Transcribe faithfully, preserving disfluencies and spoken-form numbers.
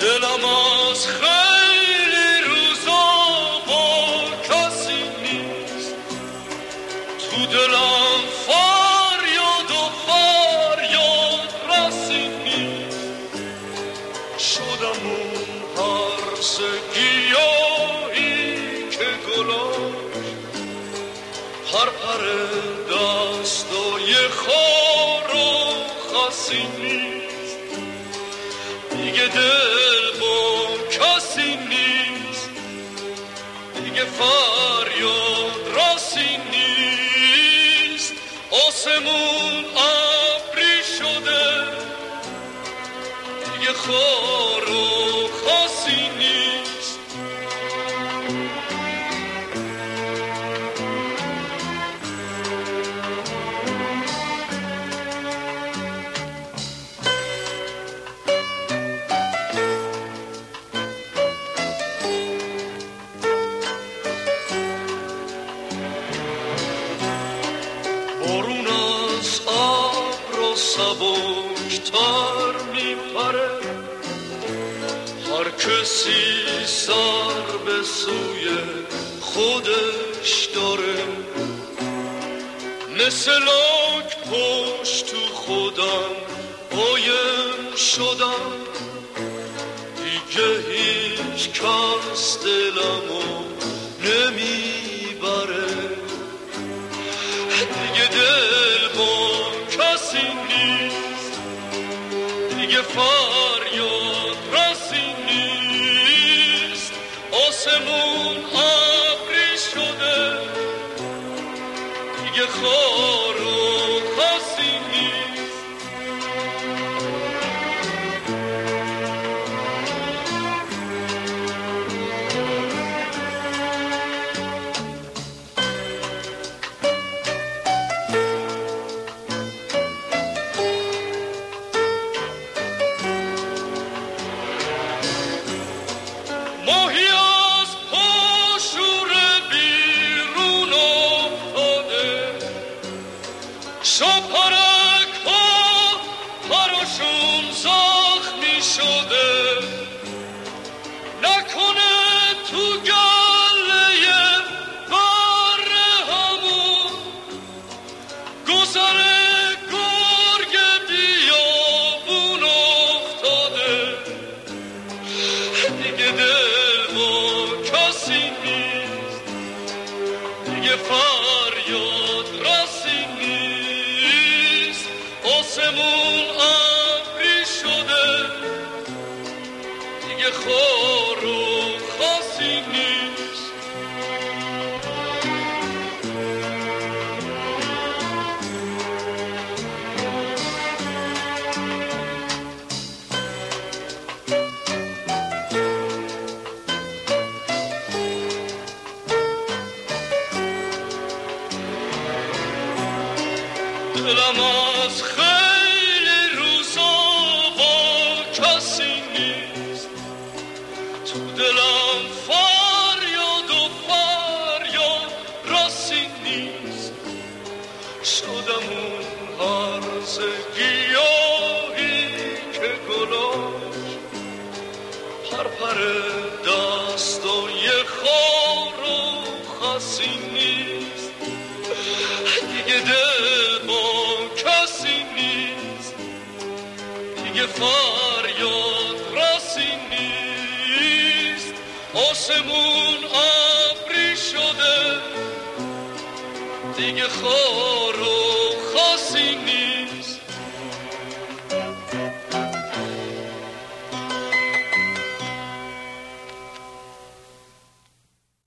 دلم از خیلی روزا با کسی نیست، تو دلم فریاد و فریاد رسی نیست. شدم اون هرس گیاهی که گلاش پرپر دستای خار و خسی نیست. دیگه دل با کسی نیست، دیگه فریاد راسی نیست. آسمون ابری شده، دیگه خار و خسی نیست. بارون از ابر سبکتر میپره، هر کسی سر به سوی خودش داره. مثل لاک پشت تو خودم قایم شدم، دیگه هیچ کس دلمو نمیبره. دیگه دل با کسی نیست، دیگه فریاد رسی نیست. آسمون ابری شده، دیگه خار و خسی نیست. ماهی از پاشور بیرون افتاده، شاپرک ها پراشون زخمی شده. نکنه تو گله بر همون گذر گرگ بیابون افتاده. دیگه دل با کسی نیست، دیگه فریاد رسی نیست. آسمون ابری شده، دیگه خار و خسی نیست. دلم از خیلی روزا با کسی نیست، تو دلم فریاد و فریاد رسی نیست. شدم اون هرز گیاهی که گلاش پرپر دستای خار و خسی نیست. دیگه دل با کسی نیست، دیگه فریاد رسی نیست. آسمون ابری شده، دیگه خار و